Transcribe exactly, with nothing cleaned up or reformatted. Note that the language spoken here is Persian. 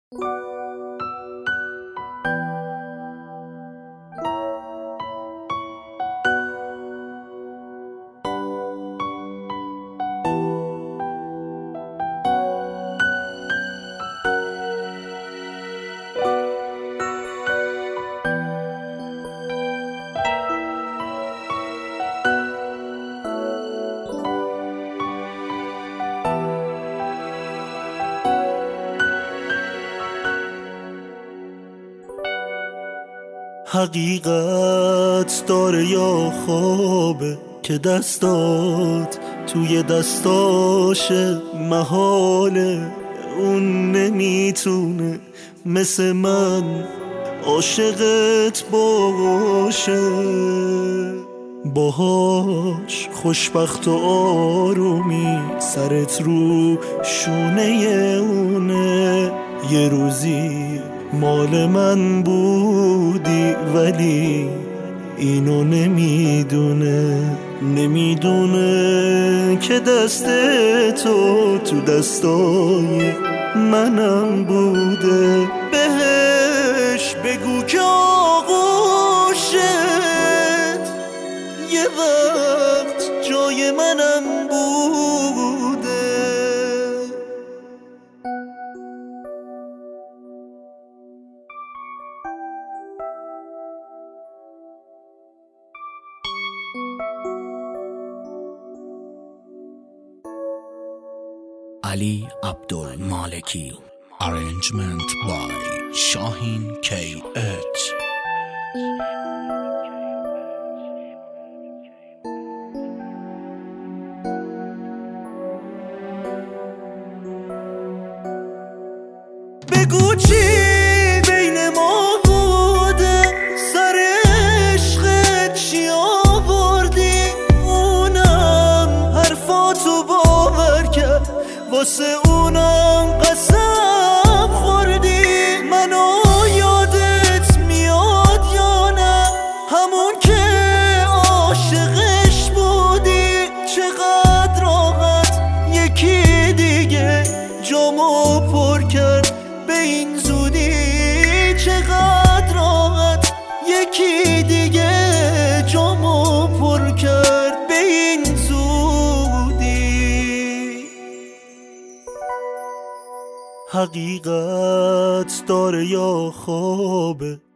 حقیقت داره یا خوابه که دستات توی دستاشه، محاله اون نمیتونه مثل من عاشقت باشه. باهاش خوشبخت و آرومی سرت رو شونه اونه. یه روزی مال من بودی ولی اینو نمیدونه، نمیدونه که دست تو تو دستای منم بوده. بهش بگو که آغوشت یه وقت جای منم بوده. Ali Abdul Maliki. Arrangement by Shahin K H. بگو چی بین ما بوده، سر عشقت چی آوردی؟ اونم حرفاتو باور کرد، واسه اونم قسم خوردی. منو یادت میاد یا نه؟ همون که عاشقش بودی. چقدر راحت یکی دیگه جامو پر کرد به این زودی. چقدر راحت یکی دیگه جامو پر کرد به این زودی. حقیقت داره یا خوابه